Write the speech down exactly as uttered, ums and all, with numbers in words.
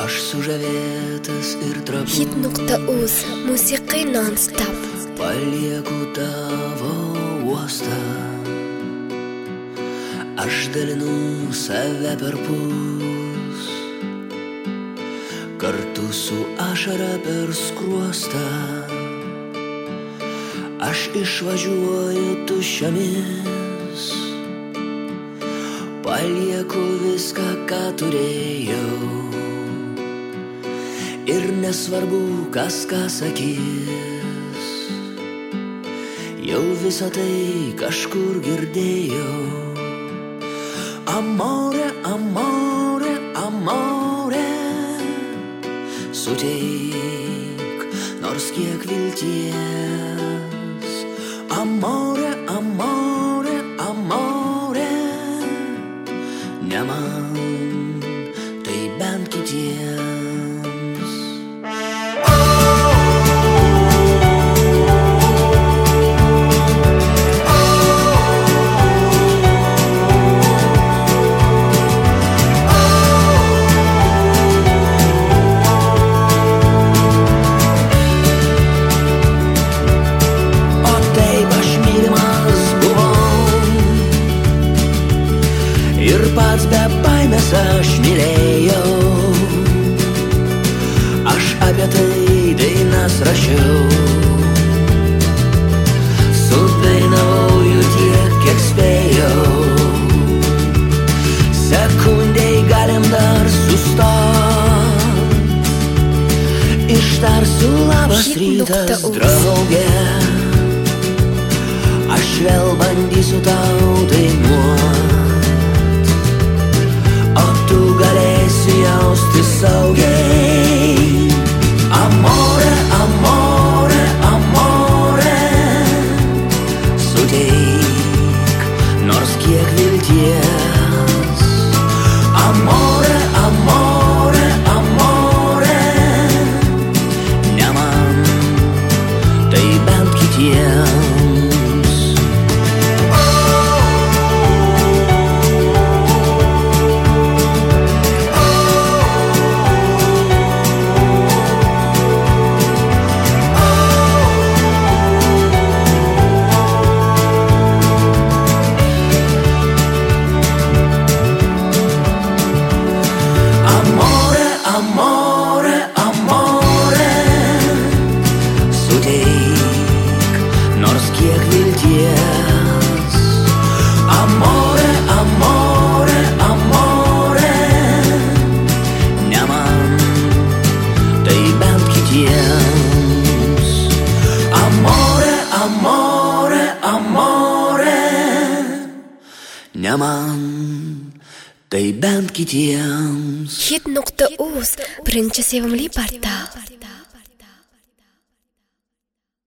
Aš sužavėtas ir trapus. hit nuqta uz musiqai non-stop. Palieku tavo uostą. Aš dalinu save per pus, kartu su ašara per skruostą. Aš išvažiuoju tuščiomis, palieku viską, ką turėjau. Ir nesvarbu, kas ką sakys, jau visą tai kažkur girdėjau. Amore, amore, amore, suteik nors kiek vilties. Amore, amore, amore, ne man, tai bent kitiems. Ir pats be baimės aš mylėjau. Aš apie tai dainas rašiau. Sudainavau jų tiek, kiek spėjau. Sekundei galim dar sustot. Ištarsiu labas rytas, draugė. Aš vėl bandysiu tau dainuot. Tu galėsi jausti saugiai. Amore, amore, amore, suteik nors kiek vilties. Amore, amore, amore, ne man, tai bent kitiems. Amore, amore, suteik nors kiek vilties. Amore, amore, amore, ne man, tai bent kitiems. Amore, amore, amore, ne man, tai bent kitiems. hit nuqta uz birinchi sevimli portal.